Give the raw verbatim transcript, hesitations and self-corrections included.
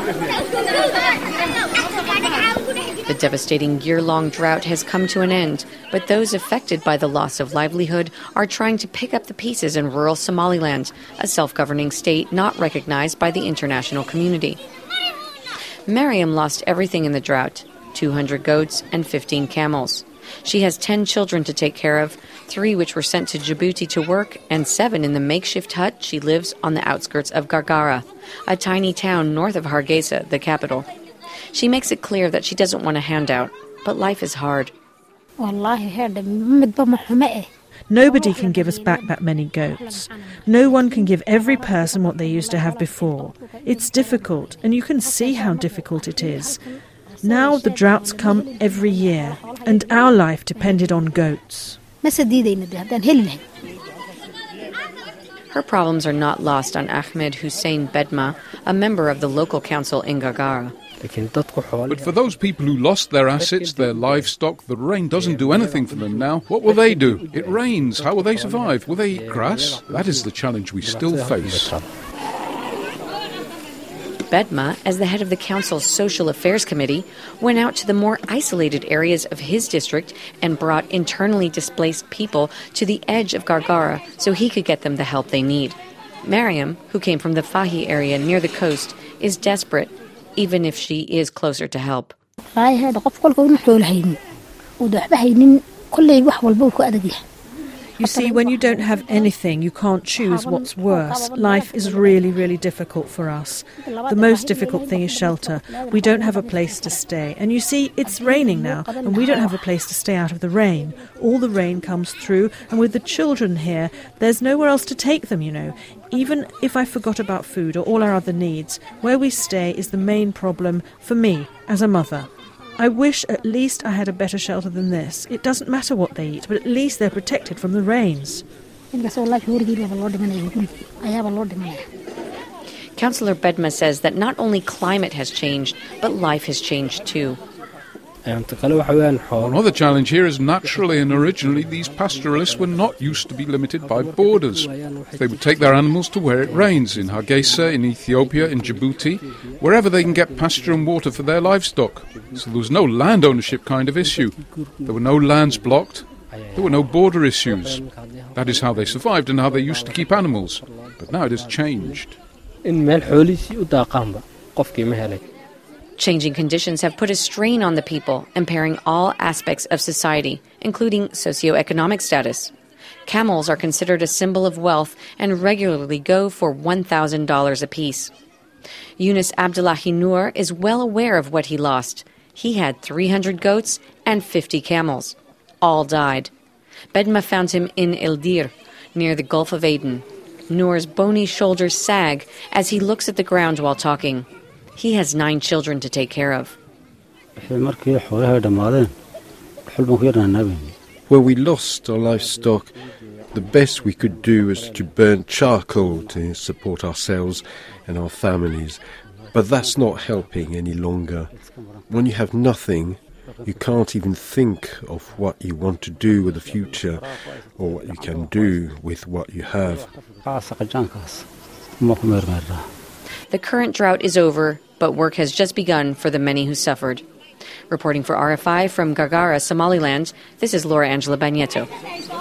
The devastating year-long drought has come to an end, but those affected by the loss of livelihood are trying to pick up the pieces in rural Somaliland, a self-governing state not recognized by the international community. Mariam lost everything in the drought, two hundred goats and fifteen camels. She has ten children to take care of, three which were sent to Djibouti to work, and seven in the makeshift hut she lives on the outskirts of Gargara, a tiny town north of Hargeisa, the capital. She makes it clear that she doesn't want a handout, but life is hard. Nobody can give us back that many goats. No one can give every person what they used to have before. It's difficult, and you can see how difficult it is. Now the droughts come every year, and our life depended on goats. Her problems are not lost on Ahmed Hussein Bedma, a member of the local council in Gargara. But for those people who lost their assets, their livestock, the rain doesn't do anything for them now. What will they do? It rains. How will they survive? Will they eat grass? That is the challenge we still face. Bedma, as the head of the council's social affairs committee, went out to the more isolated areas of his district and brought internally displaced people to the edge of Gargara so he could get them the help they need. Mariam, who came from the Fahi area near the coast, is desperate, even if she is closer to help. You see, when you don't have anything, you can't choose what's worse. Life is really, really difficult for us. The most difficult thing is shelter. We don't have a place to stay. And you see, it's raining now, and we don't have a place to stay out of the rain. All the rain comes through, and with the children here, there's nowhere else to take them, you know. Even if I forgot about food or all our other needs, where we stay is the main problem for me as a mother. I wish at least I had a better shelter than this. It doesn't matter what they eat, but at least they're protected from the rains. Councillor Bedma says that not only climate has changed, but life has changed too. Another challenge here is naturally and originally these pastoralists were not used to be limited by borders. They would take their animals to where it rains, in Hargeisa, in Ethiopia, in Djibouti, wherever they can get pasture and water for their livestock. So there was no land ownership kind of issue. There were no lands blocked. There were no border issues. That is how they survived and how they used to keep animals. But now it has changed. Changing conditions have put a strain on the people, impairing all aspects of society, including socioeconomic status. Camels are considered a symbol of wealth and regularly go for one thousand dollars apiece. Yunus Abdullahi Noor is well aware of what he lost. He had three hundred goats and fifty camels. All died. Bedma found him in Ildir, near the Gulf of Aden. Noor's bony shoulders sag as he looks at the ground while talking. He has nine children to take care of. Well, we lost our livestock. The best we could do was to burn charcoal to support ourselves and our families. But that's not helping any longer. When you have nothing, you can't even think of what you want to do with the future or what you can do with what you have. The current drought is over, but work has just begun for the many who suffered. Reporting for R F I from Gargara, Somaliland, this is Laura Angela Bagneto.